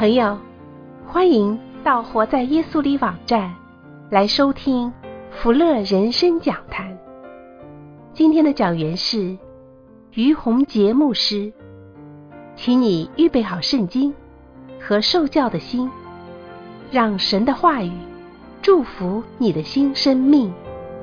朋友，欢迎到活在耶稣里网站来收听福乐人生讲坛。今天的讲员是于洪杰牧师，请你预备好圣经和受教的心，让神的话语祝福你的新生命。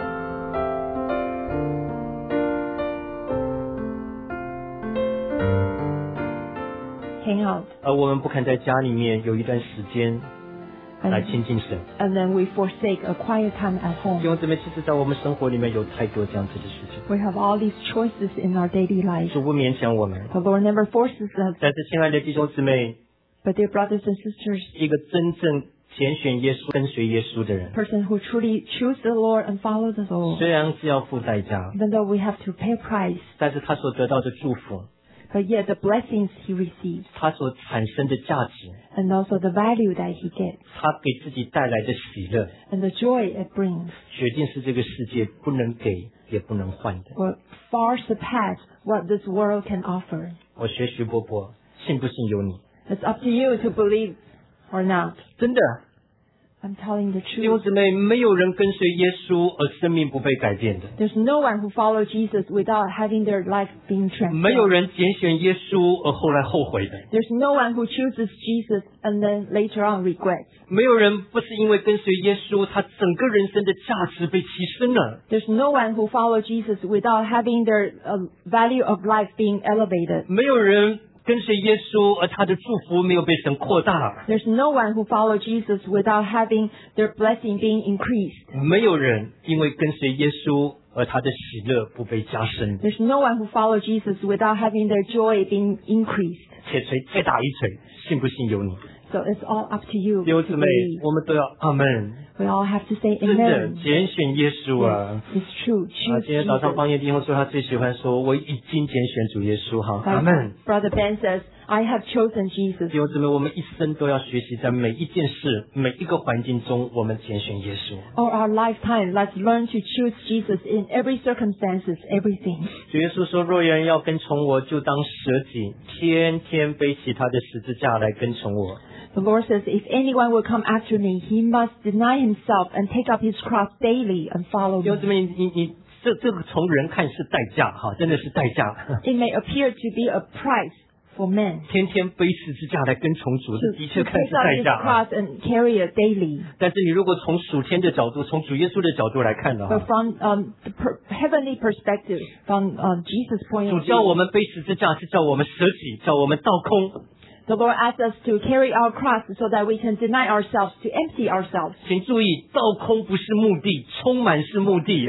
hang out. 我们不肯在家里面有一段时间来亲近神。 And then we forsake a quiet time at home. 弟兄姊妹，其实在我们生活里面有太多这样子的事情。 We have all these choices in our daily life. 主不勉强我们。 The Lord never forces us. 但是亲爱的弟兄姊妹， But dear brothers and sisters, 一个真正拣选耶稣、跟随耶稣的人， person who truly choose the Lord and follow the Lord, 虽然是要付代价， even though we have to pay a price, 但是他所得到的祝福， but yet the blessings he receives 他所产生的价值， and also the value that he gets 他给自己带来的喜乐， and the joy it brings 决定是这个世界不能给也不能换的。 will far surpass what this world can offer. 我学徐伯伯，信不信由你。 It's up to you to believe or not. 真的， I'm telling the 弟兄 truth. 姊妹，没有人跟随耶稣而生命不被改变的， There's no one who follows Jesus without having their life being 没有 transformed. 人拣选耶稣而后来后悔的， There's no one who chooses Jesus and then later on regrets. 没有人不是因为跟随耶稣，他整个人生的价值被提升了。 There's no one who follows Jesus without having their value of life being elevated. 没有人跟随耶稣而他的祝福没有被神扩大。 There's no one who follows Jesus without having their blessing being increased. 没有人因为跟随耶稣而他的喜乐不被加深。 There's no one who follows Jesus without having their joy being increased. 铁锤再打一锤，信不信由你。 So it's all up to you 弟兄 to 姊妹， believe. 我们都要阿门。 We all have to say 真的 amen. 拣选耶稣啊！ It's true. 啊， Choose 今天早上 Jesus. 方言弟兄说他最喜欢说，我已经拣选主耶稣哈，阿 Like 门。 Brother Ben says, I have chosen Jesus. 弟兄姊妹，我们一生都要学习，在每一件事、每一个环境中，我们拣选耶稣。 All our lifetime, let's learn to choose Jesus in every circumstances, everything. 主耶稣说，若有人要跟从我，就当舍己，天天背起他的十字架来跟从我。 The Lord says, if anyone will come after me, he must deny himself and take up his cross daily and follow 弟兄 me. 姊妹，你这个从人看是代价哈，真的是代价。 It may appear to be a price for men 天天背十字架来跟从主，这 to 的确 take 看是 up 代 his 价啊。 cross and carry it daily. 但是你如果从属天的角度，从主耶稣的角度来看的 But 话， from the heavenly perspective, from Jesus' point 主 of 叫我 view, 们背十字架，是叫我们舍己，叫我们倒空。 the Lord asks us to carry our cross so that we can deny ourselves, to empty ourselves. 请注意，倒空不是目的，充满是目的。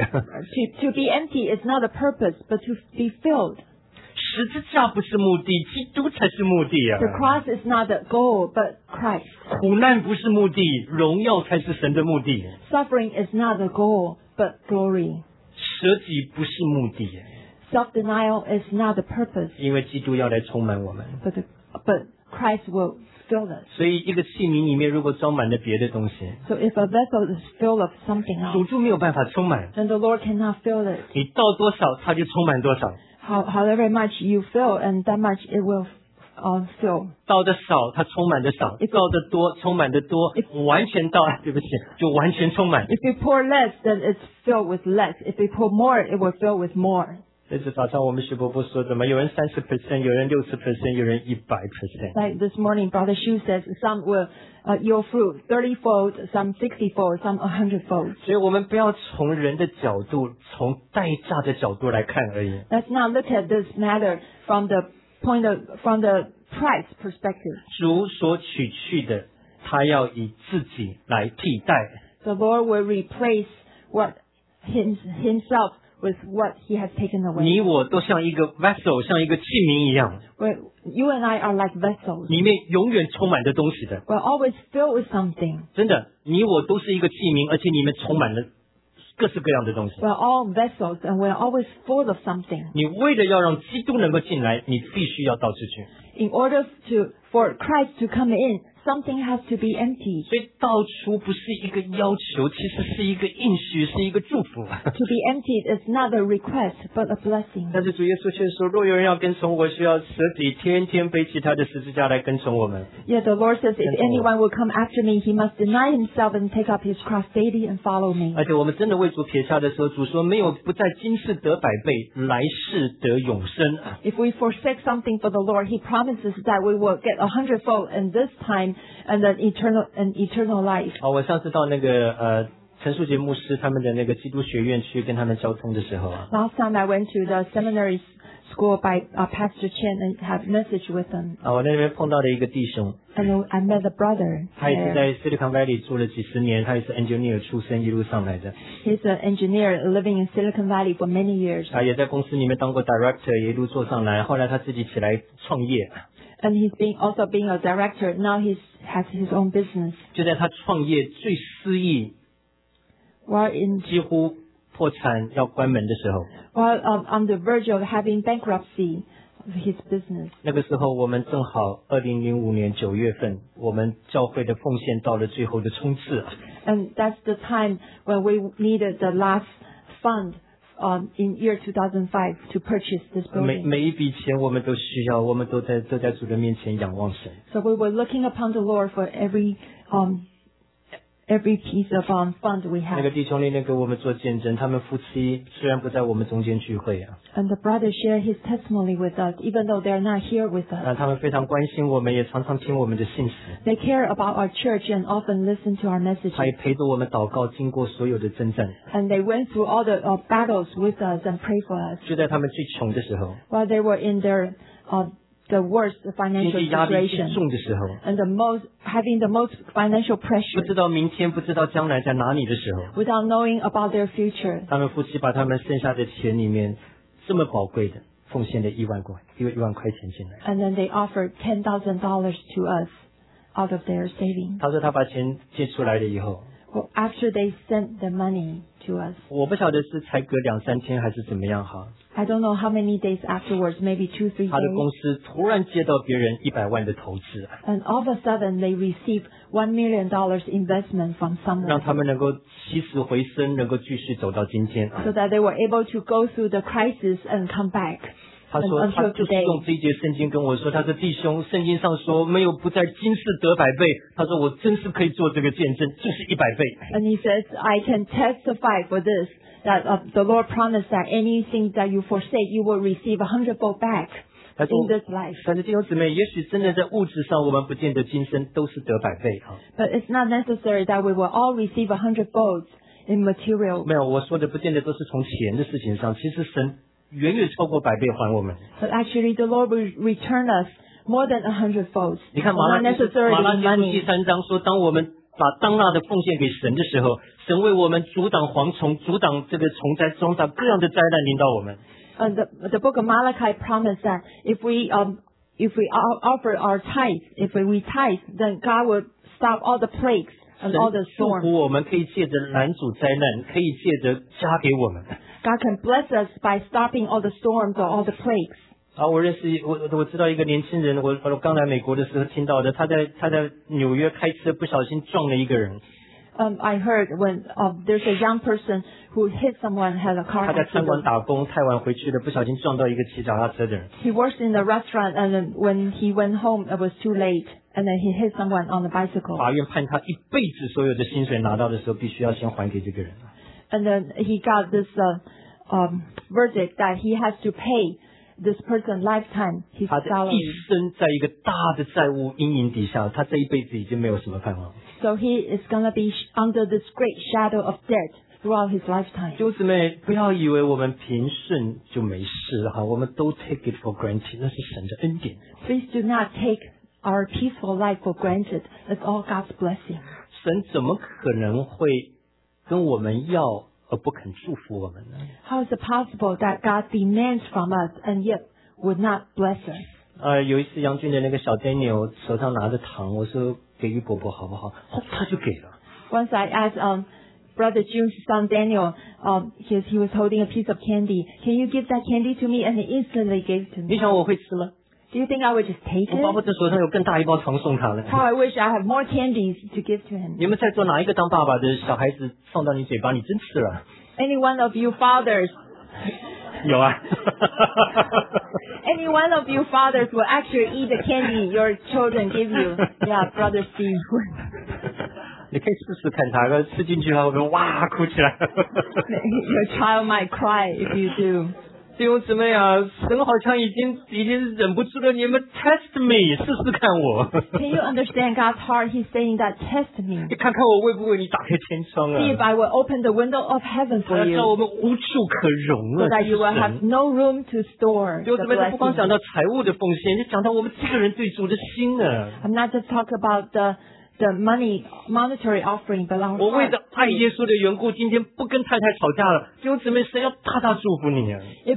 To be empty is not a purpose, but to be filled. 十字架不是目的，基督才是目的啊！ The cross is not the goal, but Christ. 苦难不是目的，荣耀才是神的目的。 Suffering is not the goal, but glory. 舍己不是目的， Self-denial is not the purpose, 因为基督要来充满我们。 but Christ will fill us. 所以一个器皿里面如果装满了别的东西， So if a vessel is filled of something 主 else, 就没有办法充满。 then the Lord cannot fill it. 你倒多少，它就充满多少； However much you fill, and that much it will fill. 倒的少，它充满的少；倒的多，充满的多。完全倒，对不起，就完全充满。 If you pour less, then it's filled with less. If you pour more, it will fill with more. 这次早上我们徐伯伯说，怎么有人30%，有人60%，有人100%。 Like this morning, Brother Shu says, some will yield fruit 30-fold, some 60-fold, some 100-fold. 所以我们不要从人的角度，从代价的角度来看而已。 Let's not look at this matter from the price perspective. 主所取去的，他要以自己来替代。 The Lord will replace himself with what he has taken 你 away. 我都像一个 vessel， 像一个器皿一样， You and I are like vessels. 里面永远充满着东西的。 We're always filled with something. 真的，你我都是一个器皿，而且里面充满了各式各样的东西。 We're all vessels, and we're always full of something. 你为了要让基督能够进来，你必须要倒出去。 In order for Christ to come in, something has to be empty. 所以倒出不是一个要求，其实是一个应许，是一个祝福。 To be emptied is not a request, but a blessing. 但是主耶稣却说，若有人要跟从我，需要舍己，天天背起他的十字架来跟从我们。 Yet the Lord says, if anyone will come after me, he must deny himself and take up his cross daily and follow me. 而且我们真的为主撇下的时候，主说没有不在今世得百倍，来世得永生。 If we forsake something for the Lord, he promises that we will get 100-fold in this time and then eternal life. 好，我上次到那个陈树杰牧师他们的那个基督学院去跟他们交通的时候啊， Last time I went to the seminary school by Pastor Chen and had message with them. 我在那边碰到了一个弟兄， And I met a brother 他也是 there. 在 Silicon Valley 住了几十年，他也是 engineer 出身，一路上来的。 He's an engineer living in Silicon Valley for many years. 他也在公司里面当过 director，也一路做上来，后来他自己起来创业。 And he's also being a director. Now he has his own business. 就在他创业最失意， While in 几乎破产要关门的时候， while on the verge of having bankruptcy of his business. 那个时候我们正好2005年9月份，我们教会的奉献到了最后的冲刺。 And that's the time when we needed the last fund in year 2005 to purchase this 每 building. 一笔钱我们都需要，我们都在主的面前仰望神。 So we were looking upon the Lord for every piece of fund we 那 had. 个弟兄那给我们做见证，他们夫妻虽然不在我们中间聚会啊， And the brother shared his testimony with us, even though they're not here with us. 他们非常关心我们，也常常听我们的信息， They care about our church and often listen to our 他也 messages. 陪着我们祷告，经过所有的征战。 And they went through all the battles with us and prayed for us 就在他们最穷的时候， while they were in their the worst 经 financial 济压力最 situation 重的时候， and having the most financial 不 pressure 知道明天，不知道将来在哪里的时候， without knowing about their future. 他们夫妻把他们剩下的钱里面这么宝贵的奉献了1万块钱进来。 And then they offered $10,000 to us out of their savings. 他说他把钱借出来了以后， Well, after they sent the money to us, 我不晓得是才隔2-3天还是怎么样哈， I don't know how many days afterwards, maybe 2-3 他的 days. 公司突然接到别人100万的投资， And all of a sudden, they received $1 million investment from 让 someone 他们能够起死回生，能够继续走到今天。 so that they were able to go through the crisis and come back. 他说 And 他 until 就是 today. 用这一节圣经跟我说，他说弟兄，圣经上说没有不在今世得百倍，他说我真是可以做这个见证，就是100倍。 And he says, I can testify for this, that the Lord promised that anything that you forsake, you will receive 100-fold back 他说 in this life. 但是弟兄姊妹，也许真的在物质上，我们不见得今生都是得百倍啊。 But it's not necessary that we will all receive 100-fold in material. 没有，我说的不见得都是从钱的事情上，其实神远远超过百倍还我们。 But actually, the Lord will return us more than 100-fold. 你看 Not 马拉基 necessarily 书第 money. 3章说，当我们把当纳的奉献给神的时候，神为我们阻挡蝗虫，阻挡这个虫灾，阻挡各样的灾难临到我们。 And the book of Malachi promised that if we offer our tithe, if we tithe, then God will stop all the plagues and all the 祝 storms. 福我们可以借着拦阻灾难，可以借着加给我们。 God can bless us by stopping all the storms or all the plagues. 我认识我知道一个年轻人，我刚来美国的时候听到的，他在纽约开车不小心撞了一个人， I heard when there's a young person who hit someone, had a car 他在餐馆 accident. 打工，太晚回去了，不小心撞到一个骑脚踏车的人。 He works in a restaurant, and then when he went home, it was too late, and then he hit someone on the bicycle. 法院判他一辈子所有的薪水拿到的时候，必须要先还给这个人。 And then he got this verdict that he has to pay this person lifetime his 他的 salary. 一生在一个大的债务阴影底下，他这一辈子已经没有什么盼望。 So he is going to be under this great shadow of debt throughout his lifetime. 弟兄姊妹，不要以为我们平顺就没事哈，我们都 take it for granted，那是神的恩典。 Please do not take our peaceful life for granted. It's all God's blessing. 神怎么可能会跟我们要而不肯祝福我们呢？ How is it possible that God demands from us and yet would not bless us? 有一次杨俊的那个小 Daniel 手上拿着糖，我说给予伯伯好不好？他就给了。 Once I asked Brother June's son Daniel, he was holding a piece of candy. Can you give that candy to me? And he instantly gave it to 你 me. 想我会吃吗？ Do you think I would just take 我巴不 it? 得手上有更大一包糖送他了。 How I wish I had more candies to give to him. 你们在座哪一个当爸爸的小孩子放到你嘴巴，你真吃了？ Any one of you fathers, 有啊。 any one of you fathers will actually eat the candy your children give you. Yeah, Brother Steve. 你可以试试看，他吃进去后会哇哭起来。 Your child might cry if you do. 弟兄姊妹啊，神好像已经忍不住了，你们 test me， 试试看我。 Can you understand God's heart? He's saying that test me. 你看看我会不会你打开天窗啊？ See if I will open the window of heaven 他 for 要叫我 you, 们无处可容 so 啊！ that you will 神 have no room to store 弟兄 the 姊妹，这不光 blessing. 讲到财务的奉献，就讲到我们这个人对主的心啊。 I'm not just talking about the monetary offering, but our 我为 heart. 着爱耶稣的缘故，今天不跟太太吵架了。弟兄姊妹，神要大大祝福你啊！ If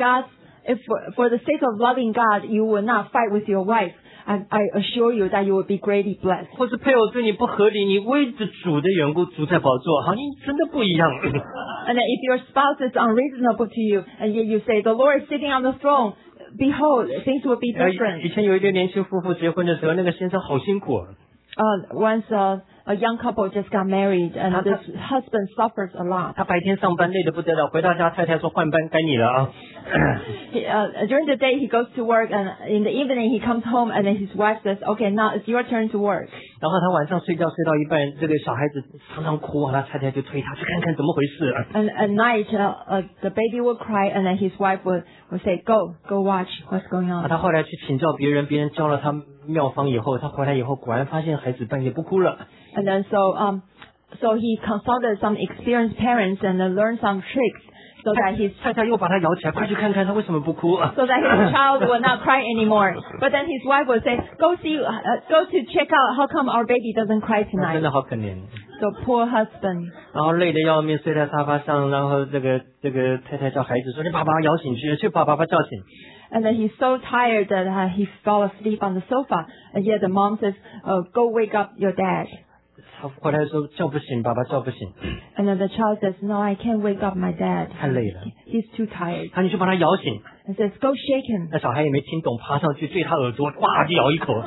for the sake of loving God, you will not fight with your wife, I assure you that you will be greatly blessed. 或是配偶对你不合理，你为着主的缘故，主在宝座，好，你真的不一样。 And then if your spouse is unreasonable to you, and yet you say, the Lord is sitting on the throne, behold, things will be 以 different. 前有一对年轻夫妇结婚的时候，那个先生好辛苦。 Once a young couple just got married, and this husband suffers a lot. 他白天上班累得不得了，回到家太太说换班该你了啊。 During the day he goes to work, and in the evening he comes home, and then his wife says, okay, now it's your turn to work. 然后他晚上睡觉睡到一半，这个小孩子常常哭啊，他太太就推他去看看怎么回事。 And at night, the baby will cry, and then his wife will say, go watch what's going 啊， on. 他后来去请教别人，别人教了他妙方以后，他回来以后果然发现孩子半夜不哭了。 And then so he consulted some experienced parents and then learned some tricks so that his 太太又把他摇起来，快去看看他为什么不哭。 so that his child will not cry anymore. But then his wife will say, go to check out how come our baby doesn't cry 真 tonight. 的好可怜。 So poor husband. 然后累得要命，睡在沙发上，然后这个太太叫孩子说：“你把爸爸摇醒去把爸爸叫醒。” And then he's so tired that he fell asleep on the sofa. And yet the mom says, go wake up your dad. 他回来说叫不醒，爸爸叫不醒。 And then the child says, no, I can't wake up my dad. 太累了。 He's too tired. 他你去把他摇醒。 And says, go shake him. 那小孩也没听懂，爬上去对他耳朵，哇就咬一口。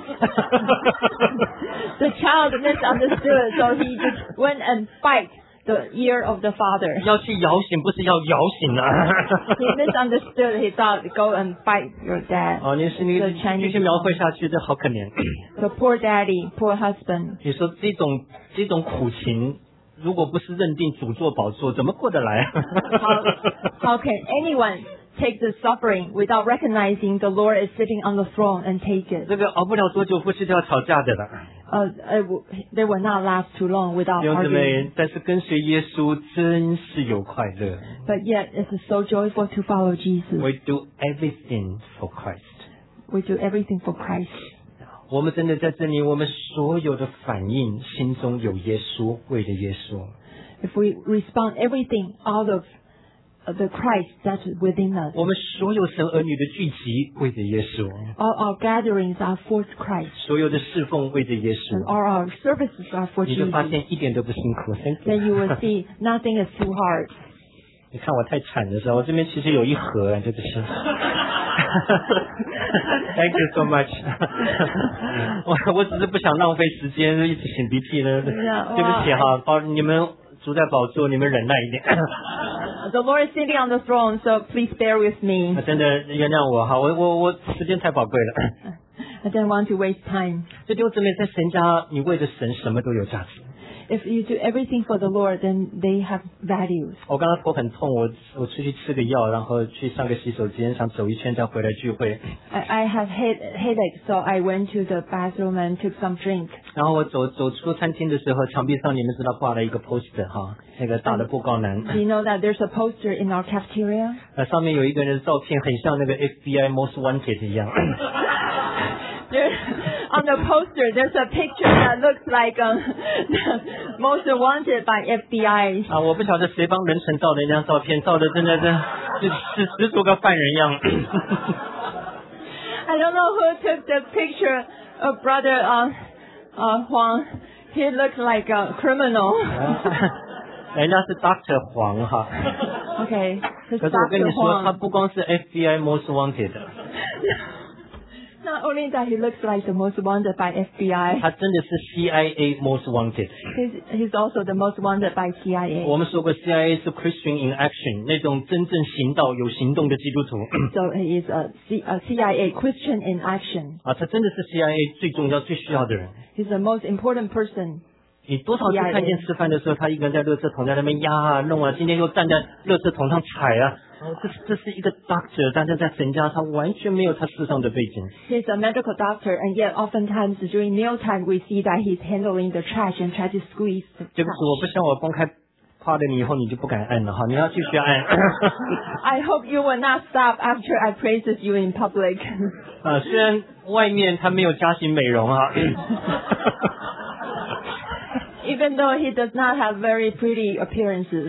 The child misunderstood, so he just went and bite the ear of the father. 要去摇醒，不是要摇醒啊。 He misunderstood. He thought, go and bite your dad. 哦，你继续描绘下去，这好可怜。 The poor daddy, poor husband. 你说这种苦情，如果不是认定主做宝座，怎么过得来？ How can anyone take the suffering without recognizing the Lord is sitting on the throne and take it? 这个熬不了多久，夫妻就要吵架的了。 They will not last too long without 弟兄姊 arguing. 妹，但是跟随耶稣真是有快乐。 But yet, it's so joyful to follow Jesus. We do everything for Christ. We do everything for Christ. 我们真的在这里，我们所有的反应心中有耶稣，为了耶稣。 If we respond everything out of the Christ that's within us. 我们所有神儿女的聚集，为着耶稣； All our gatherings are for Christ. 所有的侍奉，为着耶 And 稣。 all our services are for 你就 Jesus. 发现一点都不辛苦。Thank Then you will you。 see nothing is too hard. 你看我太惨的时候，我这边其实有一盒，这个是。Thank you so much 我只是不想浪费时间，一直擤鼻涕呢。对不起哈，你们主在宝座，你们忍耐一点。 The Lord is sitting on the throne, so please bear with me. 真的原谅我哈，我时间太宝贵了。 I don't want to waste time. 这弟兄姊妹在神家，你为了神什么都有价值。 If you do everything for the Lord, then they have values. 我刚刚头很痛，我出去吃个药，然后去上个洗手间，想走一圈再回来聚会。 I have headache, so I went to the bathroom and took some drink. 然后我走出餐厅的时候，墙壁上你们知道挂了一个 poster 哈，那个大的布告栏。 Do you know that there's a poster in our cafeteria? 上面有一个人的照片，很像那个 FBI Most Wanted 一样。 On the poster, there's a picture that looks like Most Wanted by FBI. 啊，我不晓得谁帮人成照的那张照片，照的真的是十足个犯人样。 I don't know who took the picture of Brother Huang. He looks like a criminal. 人家是 Dr. 黄哈。 Okay, 可是我跟你说，他不光是 FBI Most Wanted 的。 Not only that, he looks like the most wanted by FBI. 他真的是 CIA most wanted。 He's also the most wanted by CIA. 我们说过 CIA 是 Christian in action， 那种真正行道有行动的基督徒。 So he is a CIA Christian in action. 他真的是 CIA 最重要最需要的人。 He's the most important person. 你多少次看见吃饭的时候，他一个人在垃圾桶在那边压啊弄啊，今天又站在垃圾桶上踩啊。这是一个 doctor， 但是在神家他完全没有他世上的背景。 He's a medical doctor, and yet oftentimes during mealtime we see that he's handling the trash and try to squeeze the 对不起，我不想我公开夸了你以后你就不敢按了哈，你要继续按。 I hope you will not stop after I praises you in public. 虽然外面他没有加型美容啊。 Even though he does not have very pretty appearances.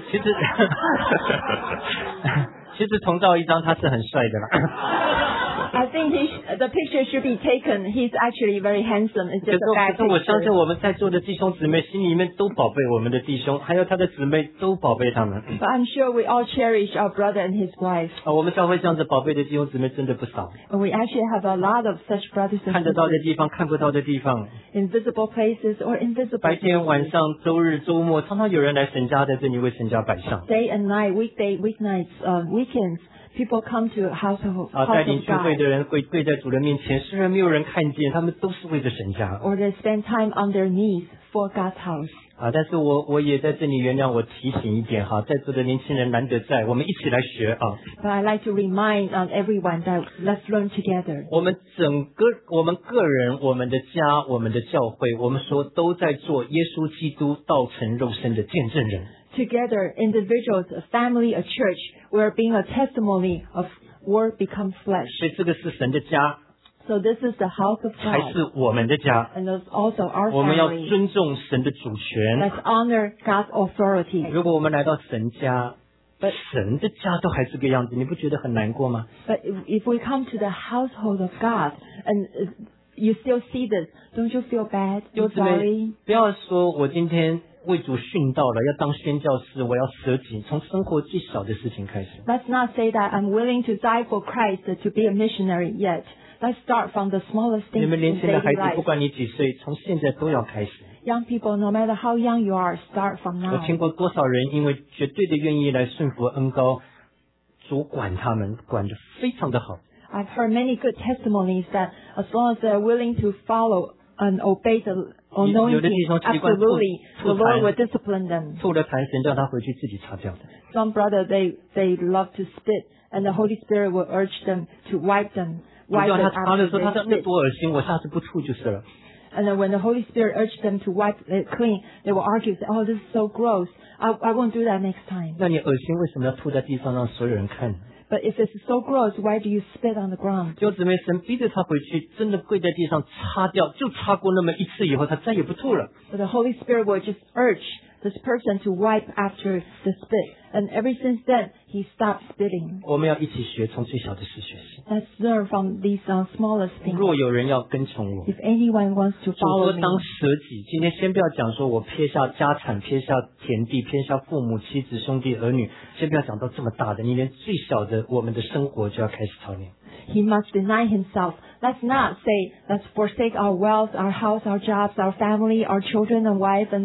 其实重照一张他是很帅的啦。 I think the picture should be taken. He's actually very handsome. It's just a bad 可是我相信 picture. 我们在座的弟兄姊妹心里面都宝贝我们的弟兄，还有他的姊妹都宝贝他们。 But I'm sure we all cherish our brother and his wife. 我们教会这样子宝贝的弟兄姊妹真的不少。 And we actually have a lot of such brothers and 看得到的 sisters. 地方，看不到的地方， Invisible places or invisible 白天、晚 places. 上、周日、周末，常常有人来神家在这里为神家摆上。 Day and night, weekday, weeknights, weekends, people come to house of 带领聚会 God. 的人跪在主的面前，虽然没有人看见，他们都是为着神家。 Or they spend time on their knees for God's house. 但是我也在这里原谅我提醒一点哈，在座的年轻人难得在，我们一起来学啊。 But I like to remind everyone that let's learn together. 我们个人、我们的家、我们的教会，我们说都在做耶稣基督道成肉身的见证人。 Together, individuals, a family, a church, we're being a testimony of Word become flesh. 所以这个是神的家， So this is the house of 还 God. 是我们的家。 And it's also our 我们要 family. 尊重神的主权。 Let's honor God's authority. 如果我们来到神家，神的家都还是个样子，你不觉得很难过吗？ But if we come to the household of God and you still see this, don't you feel bad? 弟 You're 兄姊妹 sorry? 不要说我今天为主殉道了，要当宣教士，我要舍己，从生活最小的事情开始。 Let's not say that I'm willing to die for Christ to be a missionary yet. Let's start from the smallest 你 things 们 in 年轻的 daily 孩子，不 life. 管你几岁，从现在都要开始。 Young people, no matter how young you are, start from 我 now. 听过多少人因为绝对的愿意来顺服恩膏，主管他们，管得非常的好。 I've heard many good testimonies that as long as they're willing to follow and obey the 有的弟兄 anointing, 习惯 absolutely, 吐 the Lord 痰 will discipline them. 吐了痰，神叫他回去自己擦掉的。 Some brother, they love to spit, and the Holy Spirit will urge them to wipe them, 我 wipe 叫 it 他擦 after 的时候，他 they 说那 spit. 多恶心，我下次不吐就是了。 And then when the Holy Spirit urged them to wipe it clean, they will argue, say, "Oh, this is so gross. I won't do that next time." 那你恶心为什么要吐在地上让所有人看？ But if it's so gross, why do you spit on the ground? 弟兄姊妹，神逼着他回去，真的跪在地上擦掉，就擦过那么一次以后，他再也不吐了。 But the Holy Spirit will just urge this person to wipe after the spit. And ever since then, he stopped spitting. 我们要一起学，从最小的事学习。 Let's learn from these smallest things. 若有人要跟从我， If anyone wants to 主 follow 说 me, 当舍己。今天先不要讲说我撇下家产、撇下田地、撇下父母、妻子、兄弟、儿女，先不要讲到这么大的，你连最小的我们的生活就要开始操练。 he must deny himself. Let's not say, let's forsake our wealth, our house, our jobs, our family, our children and wife and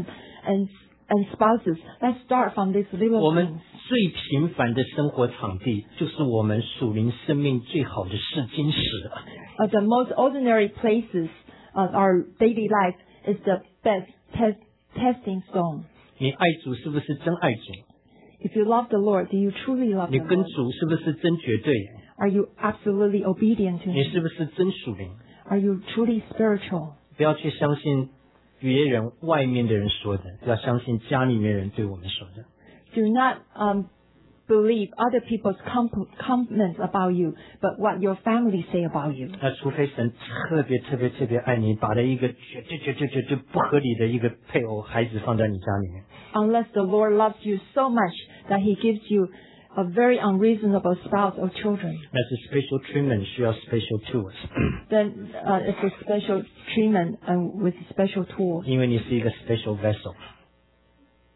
spouses. Let's start from these 我 little 们 things. 最平凡的生活场地，就是我们属灵生命最好的试金石。 The most ordinary places of our daily life is the best testing stone. 你爱主是不是真爱主？ If you love the Lord, do you truly love 你 the 跟 Lord? 主是不是真绝对？ Are you absolutely obedient to 你 Him? 是不是真属灵？ Are you truly spiritual? 不要去相信别人外面的人说的，要相信家里面人对我们说的。 Do not believe other people's comments about you, but what your family say about you. 那除非神特别爱你，把了一个绝对不合理的一个配偶、孩子放在你家里面。 Unless the Lord loves you so much that He gives you a very unreasonable spouse or children, 那是 special treatment，需要 special tools， then it's a special treatment and with special tools. 因为你是一个 special vessel。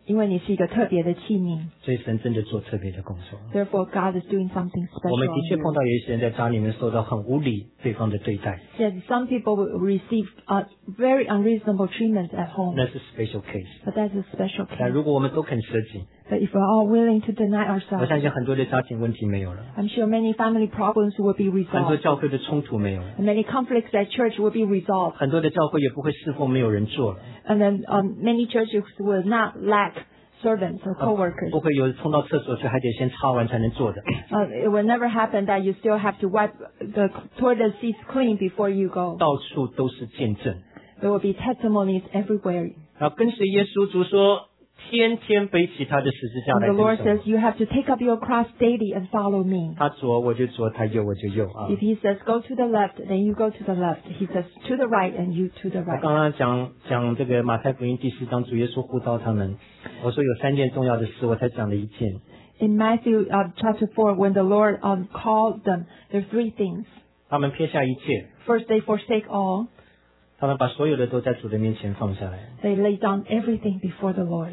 因为你是一个特别的器皿。 所以神真的做特别的工作。 Therefore, God is doing something 我们 special 的 on 确碰 you. 到有一些人在家里面受到很无理对方的对待， Yet some people will receive very unreasonable treatment at home. 那是 special case。 But that's a special 但 case. 如果我们都肯舍己， But if we're all willing to deny 我 ourselves, 相信很多的家庭问题没有了， I'm sure many family problems will be 很多 resolved. 教会的冲突没有了， And many conflicts at church will be resolved. 很多的教会也不会侍奉没有人做了， And then many churches will not lack servants or co-workers. 不会有冲到厕所去还得先擦完才能做的。 It will never happen that you still have to wipe the toilet seats clean before you go. 到处都是见证。 There will be testimonies everywhere. 然后跟随耶稣，主说天天背起他的十字架 And 来 the Lord 跟随 says, you have to take up your cross daily and follow me. 他左我就左，他右我就右啊。 If he says go to the left, then you go to the left. He says to the right, and you to the 我 right. 刚刚讲这个马太福音第4章，主耶稣呼召他们，我说有3件重要的事，我才讲了1件。 In Matthew chapter 4, when the Lord called them, there are 3 things. 他们撇下一切， First, they forsake all. 他们把所有的都在主的面前放下来。 They lay down everything before the Lord.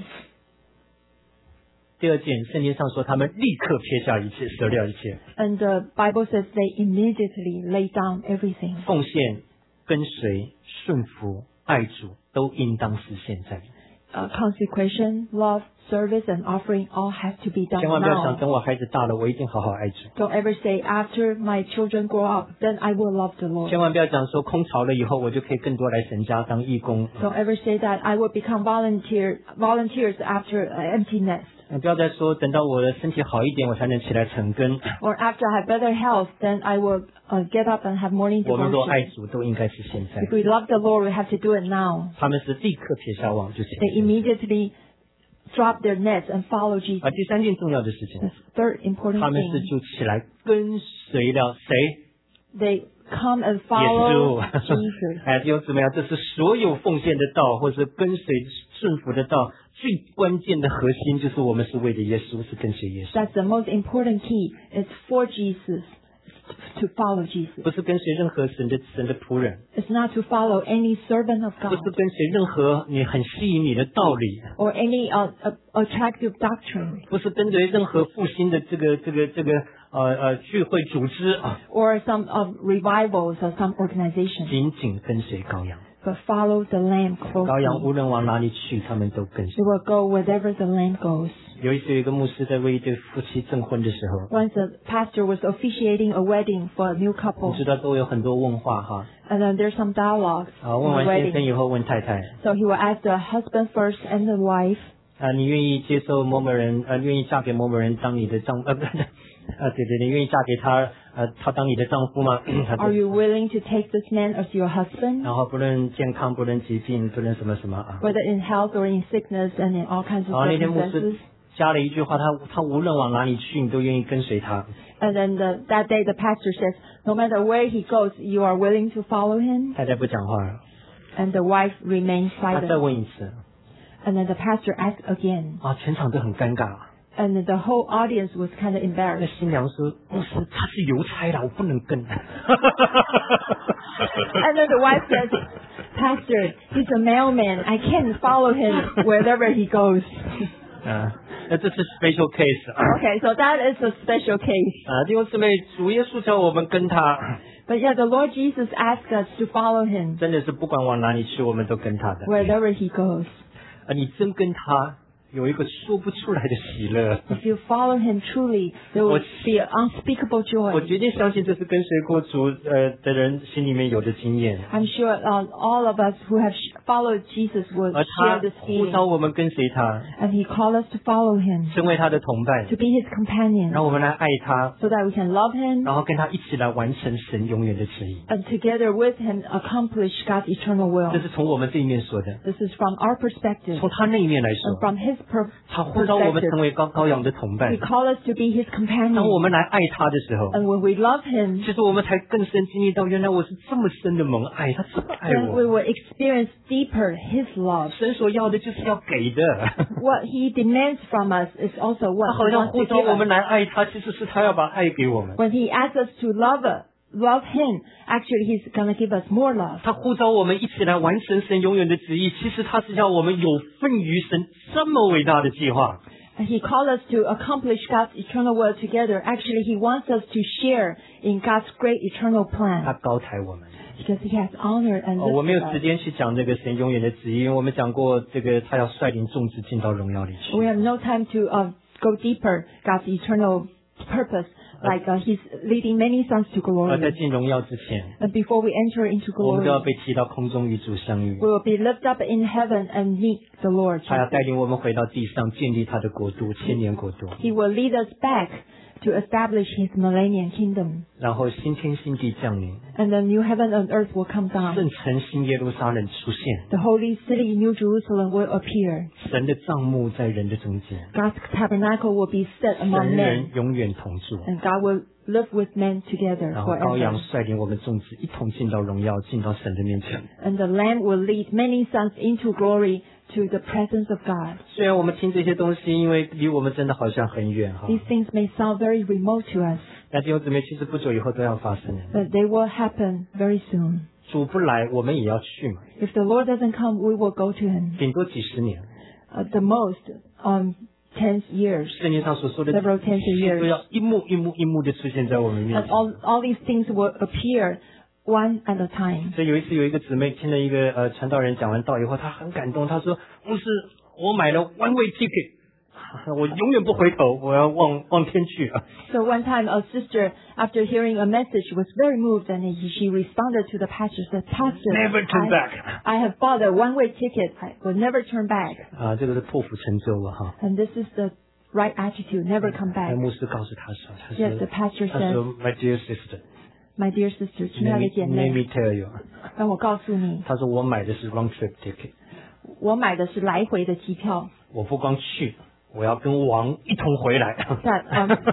第2件，圣经上说他们立刻撇下一切，舍掉一切， And the Bible says they immediately lay down everything. 奉献、跟随、顺服、爱主，都应当是现在。 Consecration, love, service, and offering all have to be done 千万不要想 now. 等我孩子大了，我一定好好爱主。 Don't ever say, after my children grow up, then I will love the Lord. 千万不要讲说空巢了以后，我就可以更多来神家当义工。 Don't ever say that I will become volunteers after empty nest. 不要再说等到我的身体好一点，我才能起来成根。 Or after I have better health, then I will get up and have morning 我们若爱 devotion. 主，都应该是现在 If。we love the Lord, we have to do it now. 他们是立刻撇下网就起 They 来。 immediately drop their nets and follow Jesus. 第3件重要的事情， The third important 他们是 thing, 就起来跟随了谁？ they come and 耶 follow 稣。 Jesus. 弟兄姊妹啊，这是所有奉献的道，或是跟随顺服的道，最关键的核心就是我们是为了耶稣，是跟随耶稣， That's the most important key. It's for Jesus, to follow Jesus. 不是跟随任何神的仆人， It's not to follow any servant of 不 God 是跟随任何你很吸引你的道理， or any attractive doctrine 不是跟随任何复兴的这个聚会组织啊， or some revivals or some organization, 紧紧跟随羔羊。 but follow the Lamb 羔羊 closely. 无论往哪里去，他们都跟随 They。will go wherever the Lamb goes. 有一次，有一个牧师在为一对夫妻证婚的时候， Once a pastor was officiating a wedding for a new 你 couple, 知道都有很多问话哈。 and then there's some dialogues 啊， in 问 the 完先生 wedding. 以后问太太， So he will ask the husband first and the wife, 你愿意接受某某人，愿意嫁给某某人当你的丈夫？对，你愿意嫁给他，他当你的丈夫吗？ are you willing to take this man as your husband? 然后不论健康，不论疾病，不论什么什么啊。 Whether in health or in sickness and in all kinds 然后 of 那天牧 circumstances. 师加了一句话，他无论往哪里去，你都愿意跟随他。 And then that day the pastor says, no matter where he goes, you are willing to follow him? 太太不讲话了， And the wife remains 他再 silent. 问一次， And then the pastor asked again. 全场都很尴尬。 And the whole audience was kind of 那 embarrassed. 新娘说：“牧师，他是邮差啦，我不能跟。” And then the wife says, Pastor, he's a mailman. I can't follow him wherever he goes. 那这是 special case 啊。 Okay, so that is a special case. 弟兄姊妹，主耶稣叫我们跟他， But yeah, the Lord Jesus asked us to follow him 真的是不管往哪里去，我们都跟他的。 wherever he goes. 你真跟他有一个说不出来的喜乐。 If you follow him truly, there will be unspeakable 我 joy. 决定相信这是跟随过主的人心里面有的经验， I'm sure all of us who have followed Jesus will 而 share 他 this 呼 feeling. 召我们跟随他， And he called us to follow him, 成为他的同伴， to be his companion, 让我们来爱他， so that we can love him 然后跟他一起来完成神永远的旨意。 and together with him accomplish God's eternal will. 这是从我们这一面说的， This is from our perspective. 从他那一面来 And 说， from his 他呼召我们成为羔羊的同伴 he。called us to be his 当我 companion. 们来爱他的时候， And when we love him, 其实我们才更深经历到，原来我是这么深的蒙爱，他这么爱 then we 我。 will experience deeper his love. 神所要的就是要给的， What he demands from us is also 他 what 好 he 像 wants 呼 to 召我 give 们 us. 来爱他，其实是他要把爱给我们。 When he asks us to love love Him, actually He's gonna give us more love. 他呼召我们一起来完成神永远的旨意，其实他是要我们有份于神这么伟大的计划。 And He called us to accomplish God's eternal will together. Actually, He wants us to share in God's great eternal 他 plan 高抬我们。 because He has honored and 我没有 lifted 时 us. 间去讲这个神永远的旨意，因为我们讲过这个他要率领众子进到荣耀里去。 We have no time to go deeper God's eternal purpose, like He's leading many sons to 而在 glory. 进荣耀之前， And before we enter into 我们都要 glory, 被提到空中与主相遇 we。will be lifted up in heaven and meet the Lord. 他要带领我们回到地上，建立他的国度，千年国度。 He will lead us back to establish His millennium kingdom. 然后新天新地降临， And the new heaven and earth will come 圣 down. 城新耶路撒冷出现， The holy city, New Jerusalem, will appear. 神的帐幕在人的中间， God's tabernacle will be set 神 among 人 men. 永远同住。 And God will live with men together 然后羔羊 forever. 率领我们众子一同进到荣耀，进到神的面前。 And the Lamb will lead many sons into glory to the presence of God. 虽然我们听这些东西，因为离我们真的好像很远哈， These things may sound very remote to us, 但弟兄姊妹，其实不久以后都要发生的。 but they will happen very soon. 主不来，我们也要去嘛， If the Lord doesn't come, we will go to Him. 顶多几十年。 At the most, 10 years. 圣经上所说的 Several tens of years. 都要一幕一幕一幕的出现在我们面 And 前。 all these things will appear one at a time. 所以有一次有一个姊妹听了一个传道人讲完道以后，她很感动，她说：“牧师，我买了 one way ticket，我永远不回头，我要往天去啊！” So one time a sister, after hearing a message, was very moved and she responded to the pastor, said, Pastor, Never turn back. I have bought a one-way ticket. I will never turn back. 啊，这个是破釜沉舟了哈。 And this is the right attitude, never come 那 back. 牧师告诉她说：“他 Yes, the 说， pastor 他 said, 说，My dear sister, My dear sister, 亲爱 let 的 me 姐 let 妹， me tell you， 让我告诉你， 他说我买的是 round trip ticket， 我买的是来回的机票。 我不光去，我要跟王一同回来。 That,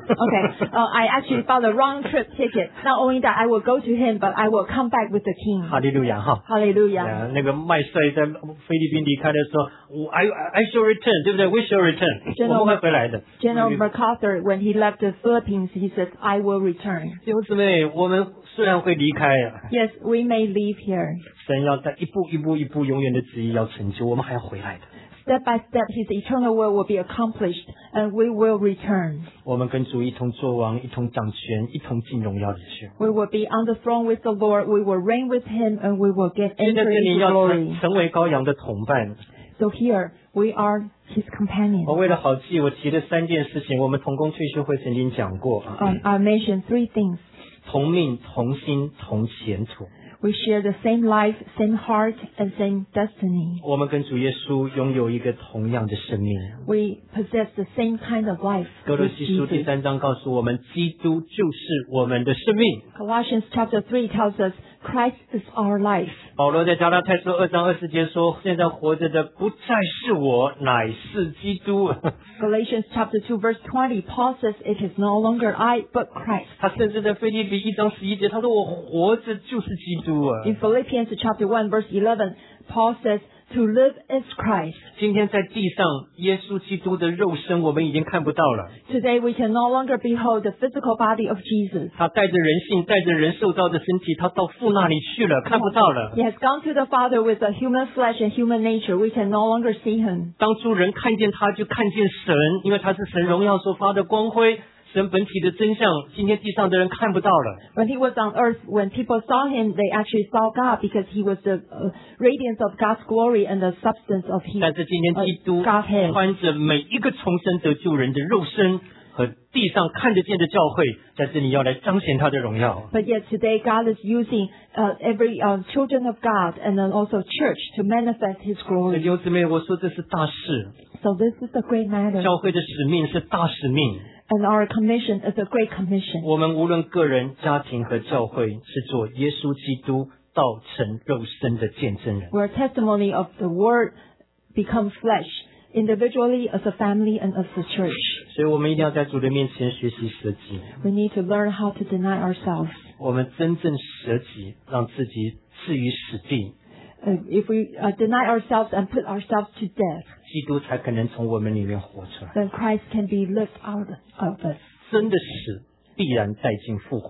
I actually bought a round trip ticket. Not only that, I will go to him, but I will come back with the king. 哈利路亚哈！ Hallelujah. 那个麦帅在菲律宾离开的时候，I shall return， 对不对 ？We shall return， 我们会回来的。 General MacArthur, when he left the Philippines, he said, I will return. 弟兄姊妹，我们虽然会离开啊， Yes, we may leave here. 神要在一步一步一步永远的旨意要成就，我们还要回来的。 Step by step, his eternal will be accomplished, and we will return. 我们跟主一同作王，一同掌权，一同进荣耀里去。 We will be on the throne with the Lord. We will reign with him, and we will get 现在 enter 这里 into 要 glory. 成为羔羊的同伴。 So here, we are his 我 companions. 为了好记，我提了3件事情，我们同工退休会曾经讲过啊， I mentioned 3 things. 同命、同心、同前途。 We share the same life, same heart, and same destiny. 我们跟主耶稣拥有一个同样的生命。 We possess the same kind of life 哥罗 with 西书第 Jesus. 3章告诉我们，基督就是我们的生命。 Colossians chapter 3 tells us Christ is our life. 保罗在加拉太书2章20节说：“现在活着的不再是我，乃是基督。” Galatians chapter 2 verse 20, Paul says, It is no longer I, but Christ. 他甚至在腓立比1章11节，他说：“我活着就是基督啊！” In Philippians chapter 1 verse 11, Paul says, To live is Christ. 今天在地上，耶稣基督的肉身我们已经看不到了。 Today we can no longer behold the physical body of Jesus. 他带着人性，带着人受造的身体，他到父那里去了，看不到了。 He has gone to the Father with a human flesh and human nature. We can no longer see him. 当初人看见他，就看见神，因为他是神荣耀所发的光辉，神本体的真相。今天地上的人看不到了。 When he was on earth, when people saw him, they actually saw God because he was the radiance of God's glory and the substance of his 但是今天基督 Godhead. 穿着每一个重生得救人的肉身和地上看得见的教会，在这里要来彰显他的荣耀。 But yet today God is using every children of God and then also church to manifest his 弟 glory. 兄姊妹，我说这是大事， So this is a great matter. 教会的使命是大使命。 And our commission is a great commission. 我们无论个人、家庭和教会，是做耶稣基督道成肉身的见证人。 We're a testimony of the word become flesh, individually, as a family, and as a church. 所以我们一定要在主的面前学习舍己。 We need to learn how to deny ourselves. 我们真正舍己，让自己置于死地， If we deny ourselves and put ourselves to death, 基督才可能从我们里面活出来。 then Christ can be lived out of us. 真的死必然带进复活。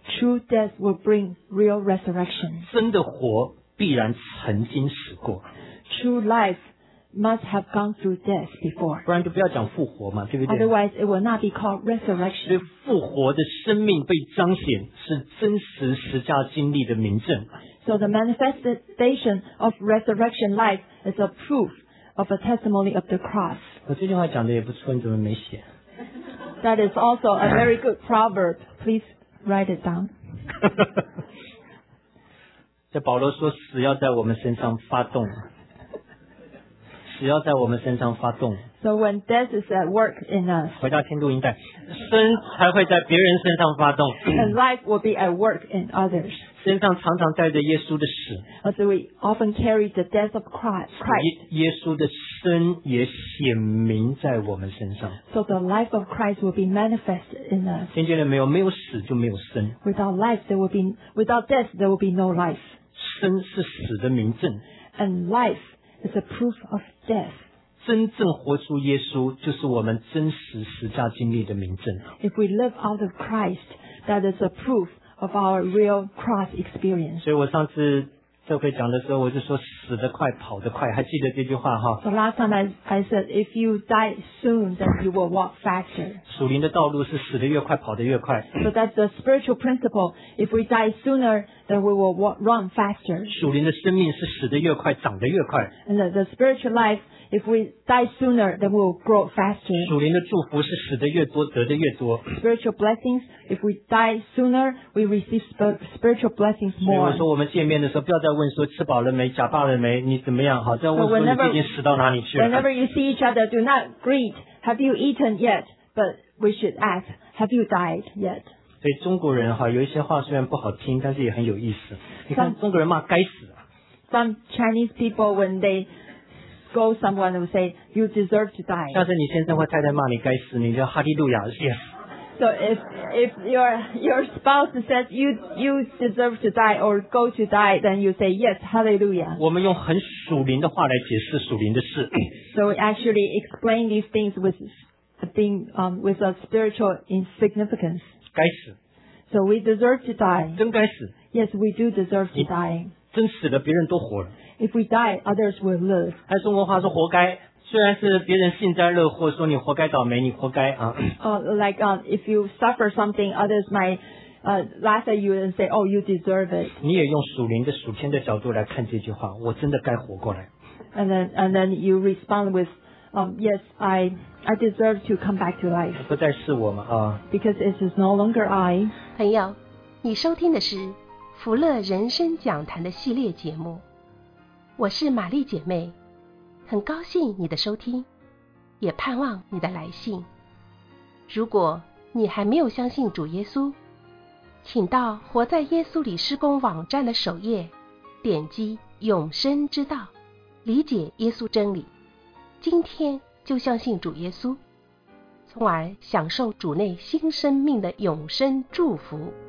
True death will bring real resurrection. 真的活必然曾经死过， True life must have gone through death before. 不然就不要讲复活嘛，对不对？ Otherwise, it will not be called 所以 resurrection. 复活的生命被彰显，是真实十架经历的明证。 So the manifestation of resurrection life is a proof of a testimony of the cross. 我这句话讲的也不错，你怎么没写？ That is also a very good proverb. Please write it down. 这保罗说，死要在我们身上发动，死要在我们身上发动。 So when death is at work in us, 回到听录音带，生才会在别人身上发动， and life will be at work in others. 身上常常带着耶稣的死， So we often carry the death of Christ. 耶稣的生也显明在我们身上。 So the life of Christ will be manifested in us. 听见了没有？没有死就没有生， Without death, there will be no life. 生是死的明证。 And life is a proof of death. 真正活出耶稣，就是我们真实十架经历的明证。 If we live out of Christ, that is a proof of our real cross experience. 所以我上次这回讲的时候，我就说死得快，跑得快，还记得这句话哈？ So last time I said, if you die soon, then you will walk faster. 属灵的道路是死得越快，跑得越快。 So that's the spiritual principle. If we die sooner, then we will run faster. 属灵的生命是死得越快，长得越快。 And the spiritual life, if we die sooner, then we will grow faster. 属灵的祝福是死得越多，得的越多。 Spiritual blessings, if we die sooner, we receive spiritual blessings 所以我 more. 说我们见面的时候，不要再问说吃饱了没，假发了没，你怎么样？好，再问说你最近死到哪里去了？ Whenever you see each other, do not greet, have you eaten yet? But we should ask, have you died yet? 所以中国人哈，有一些话虽然不好听，但是也很有意思。你看中国人骂该死啊， Some Chinese people, when they scold someone, they will say, you deserve to die. 下次你先生或太太骂你该死，你就哈利路亚 yes。 So if your spouse says you deserve to die or go to die, then you say yes, hallelujah. 我们用很属灵的话来解释属灵的事。 So we actually explain these things with a spiritual significance. 该死， So we deserve to die. 真该死， Yes, we do deserve to die. 真死了别人都活了。 If we die, others will live. 按中国话说活该，虽然是别人幸灾乐祸，说你活该倒霉，你活该啊。 If you suffer something, others might laugh at you and say, oh, you deserve it. 你也用属灵的属天的角度来看这句话，我真的该活过来。 And then you respond with, yes, I deserve to come back to life. 不再是我们啊。 Because it is no longer I. 朋友，你收听的是福乐人生讲坛的系列节目，我是玛丽姐妹，很高兴你的收听，也盼望你的来信。如果你还没有相信主耶稣，请到活在耶稣里施工网站的首页，点击永生之道，理解耶稣真理，今天就相信主耶稣，从而享受主内新生命的永生祝福。